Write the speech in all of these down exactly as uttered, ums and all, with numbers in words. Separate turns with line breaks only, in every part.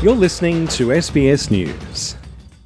You're listening to S B S News.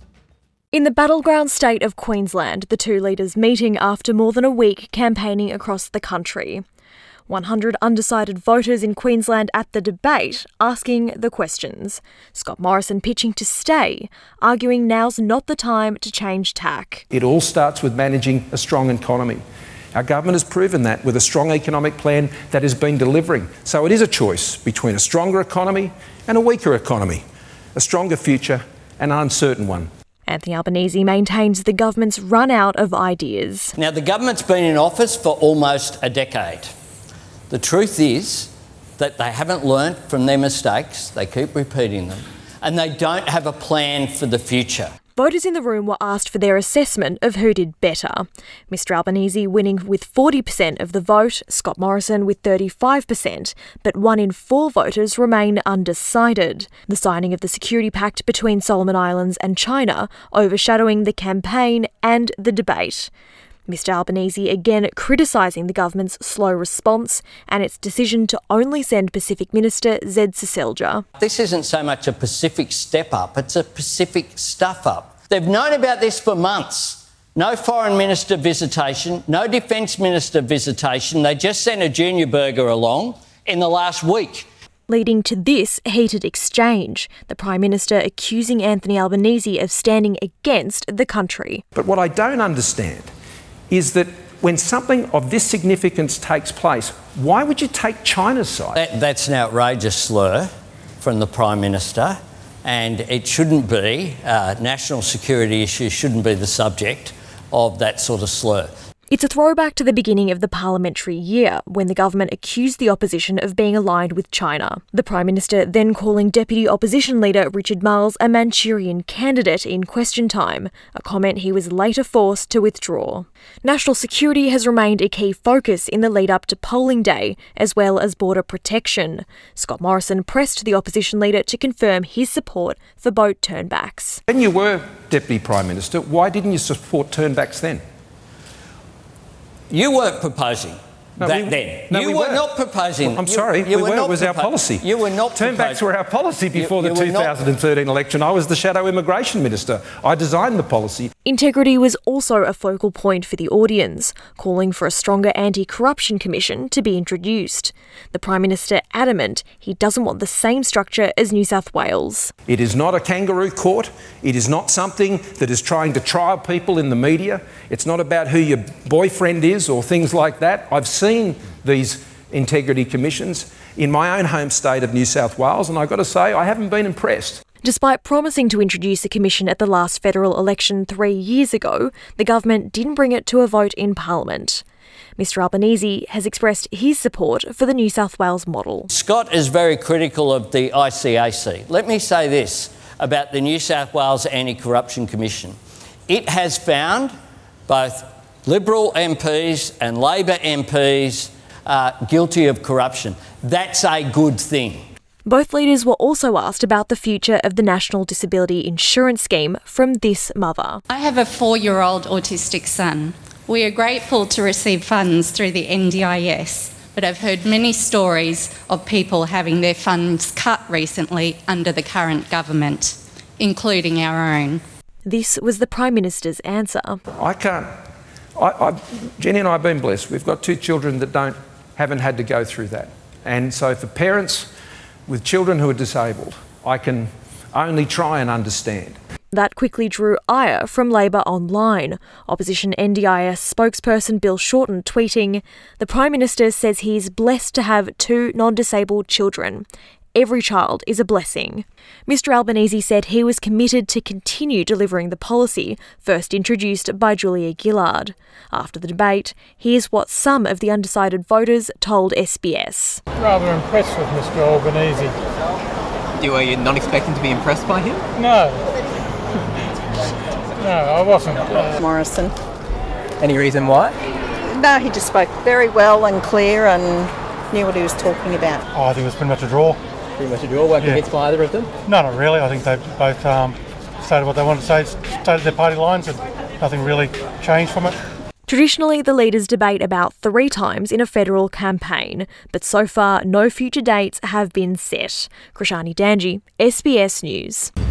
In the battleground state of Queensland, the two leaders meeting after more than a week campaigning across the country. one hundred undecided voters in Queensland at the debate asking the questions. Scott Morrison pitching to stay, arguing now's not the time to change tack.
It all starts with managing a strong economy. Our government has proven that with a strong economic plan that has been delivering. So it is a choice between a stronger economy and a weaker economy, a stronger future and an uncertain one.
Anthony Albanese maintains the government's run out of ideas.
Now, the government's been in office for almost a decade. The truth is that they haven't learnt from their mistakes, they keep repeating them, and they don't have a plan for the future.
Voters in the room were asked for their assessment of who did better. Mister Albanese winning with forty percent of the vote, Scott Morrison with thirty-five percent, but one in four voters remain undecided. The signing of the security pact between Solomon Islands and China overshadowing the campaign and the debate. Mister Albanese again criticising the government's slow response and its decision to only send Pacific Minister Zed Seselja.
This isn't so much a Pacific step up, it's a Pacific stuff up. They've known about this for months. No foreign minister visitation, no defence minister visitation. They just sent a junior burger along in the last week.
Leading to this heated exchange, the Prime Minister accusing Anthony Albanese of standing against the country.
But what I don't understand is that when something of this significance takes place, why would you take China's side?
That, that's an outrageous slur from the Prime Minister, and it shouldn't be. Uh, national security issues shouldn't be the subject of that sort of slur.
It's a throwback to the beginning of the parliamentary year, when the government accused the opposition of being aligned with China. The Prime Minister then calling Deputy Opposition Leader Richard Marles a Manchurian candidate in question time, a comment he was later forced to withdraw. National security has remained a key focus in the lead-up to polling day, as well as border protection. Scott Morrison pressed the opposition leader to confirm his support for boat turnbacks.
When you were Deputy Prime Minister, why didn't you support turnbacks then?
You weren't proposing
no,
that
we,
then.
No,
you
we
were
weren't.
not proposing.
Well, I'm
you,
sorry,
you
we
were
were.
not
It was our
propo-
policy.
You were not
Turnbacks
proposing.
were our policy before
you, you
the two thousand thirteen not... election. I was the shadow immigration minister. I designed the policy.
Integrity was also a focal point for the audience, calling for a stronger anti-corruption commission to be introduced. The Prime Minister adamant he doesn't want the same structure as New South Wales.
It is not a kangaroo court. It is not something that is trying to trial people in the media. It's not about who your boyfriend is or things like that. I've seen these integrity commissions in my own home state of New South Wales, and I've got to say I haven't been impressed.
Despite promising to introduce a commission at the last federal election three years ago, the government didn't bring it to a vote in Parliament. Mister Albanese has expressed his support for the New South Wales model.
Scott is very critical of the I C A C. Let me say this about the New South Wales Anti-Corruption Commission. It has found both Liberal M Ps and Labor M Ps uh, guilty of corruption. That's a good thing.
Both leaders were also asked about the future of the National Disability Insurance Scheme from this mother.
I have a four-year-old autistic son. We are grateful to receive funds through the N D I S, but I've heard many stories of people having their funds cut recently under the current government, including our own.
This was the Prime Minister's answer.
I can't. I, I, Jenny and I have been blessed. We've got two children that don't haven't had to go through that. And so for parents with children who are disabled, I can only try and understand.
That quickly drew ire from Labor online. Opposition N D I S spokesperson Bill Shorten tweeting, "The Prime Minister says he's blessed to have two non-disabled children. Every child is a blessing." Mister Albanese said he was committed to continue delivering the policy first introduced by Julia Gillard. After the debate, here's what some of the undecided voters told S B S.
Rather impressed with Mister Albanese.
You were you not expecting to be impressed by him?
No. No, I wasn't. Uh...
Morrison.
Any reason why?
No, he just spoke very well and clear and knew what he was talking about.
Oh, I think it was pretty much a draw.
Pretty much a draw. Weren't convinced by either of them?
No, not really. I think they both um, stated what they wanted to say, stated their party lines, and nothing really changed from it.
Traditionally, the leaders debate about three times in a federal campaign, but so far no future dates have been set. Krishani Danji, S B S News.